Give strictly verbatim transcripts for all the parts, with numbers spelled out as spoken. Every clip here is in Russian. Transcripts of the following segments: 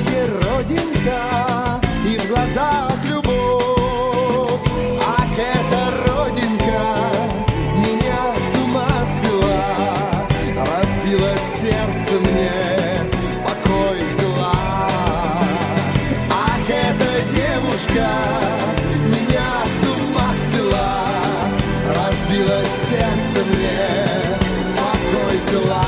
щечке родинка и в глазах любовь. Ах, эта родинка меня с ума свела, разбила сердце мне, покой взяла. Ах, эта девушка меня с ума свела, разбила сердце мне, покой взяла.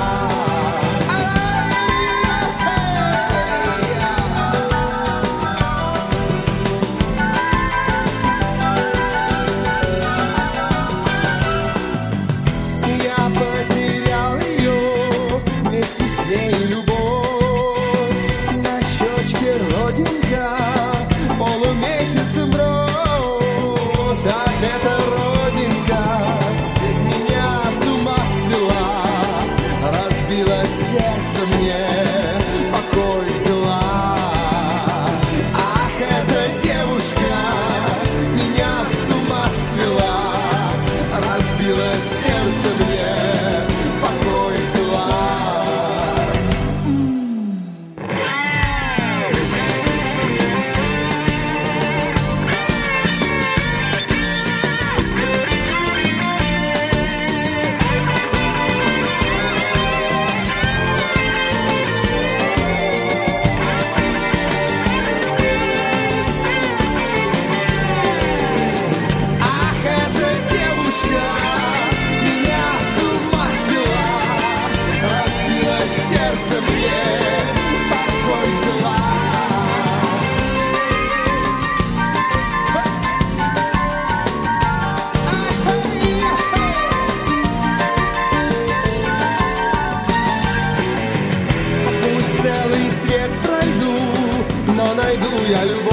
Я любовь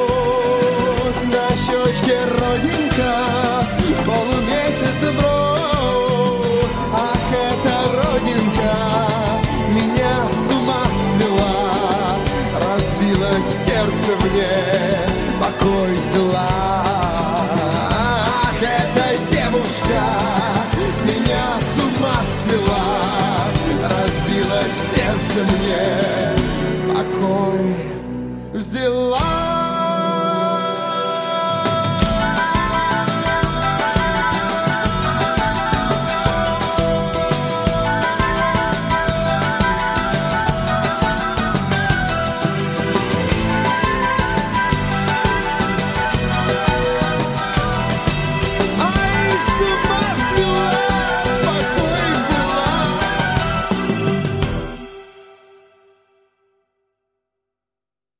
на щечке родинка, полумесяц и бровь. Ах, эта родинка меня с ума свела, разбила сердце мне, покой взяла. Ах, эта девушка меня с ума свела, разбила сердце мне, покой взяла.